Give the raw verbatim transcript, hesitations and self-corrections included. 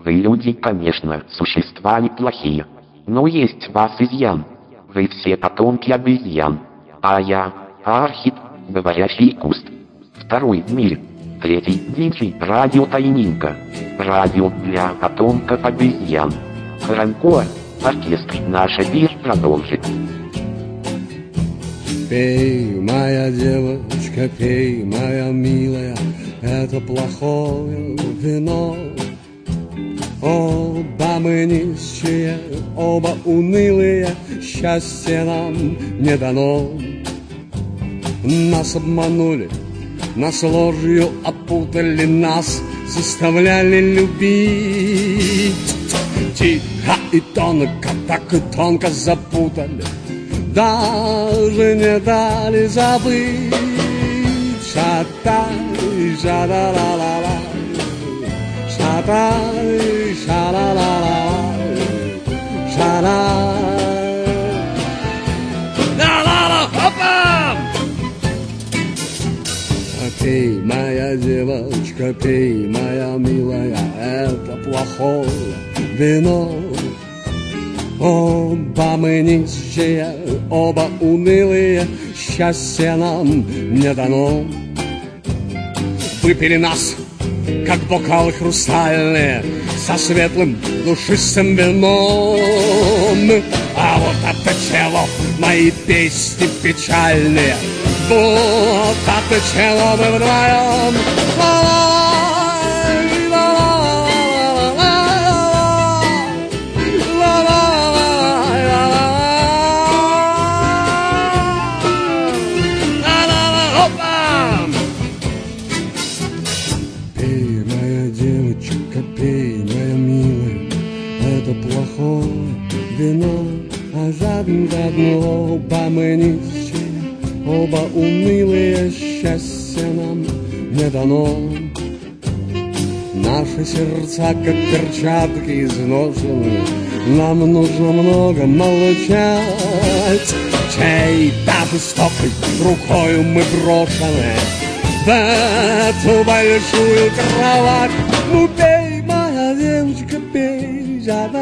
Вы люди, конечно, существа неплохие. Но есть в вас изъян. Вы все потомки обезьян. А я — архид, говорящий куст. Второй в мире. Третий — диджей, радио Тайнинка. Радио для потомков обезьян. Франко, оркестр наш эфир продолжит. Пей, моя девочка, пей, моя милая, это плохое вино. Оба мы нищие, оба унылые, счастье нам не дано. Нас обманули, нас ложью опутали, нас заставляли любить. Тихо и тонко, так и тонко запутали, даже не дали забыть. Шатай, ша-ла-ла-ла-ла, шатай, ша-ла-ла-ла-ла, шатай. Ла-ла-ла-хопа! Пей, моя девочка, пей, моя милая, это плохое вино. Оба мы нищие, оба унылые, счастье нам не дано. Выпили нас, как бокалы хрустальные, со светлым душистым вином. А вот это чело, мои песни печальные, вот это чело мы вдвоем. Вино, а жадно, жадно, оба мы нищие, оба унылые, счастья нам не дано. Наши сердца, как перчатки изношены, нам нужно много молчать. Чей-то жестокой рукою мы брошены в эту большую кровать. Ну пей, моя девочка, пей, жадно.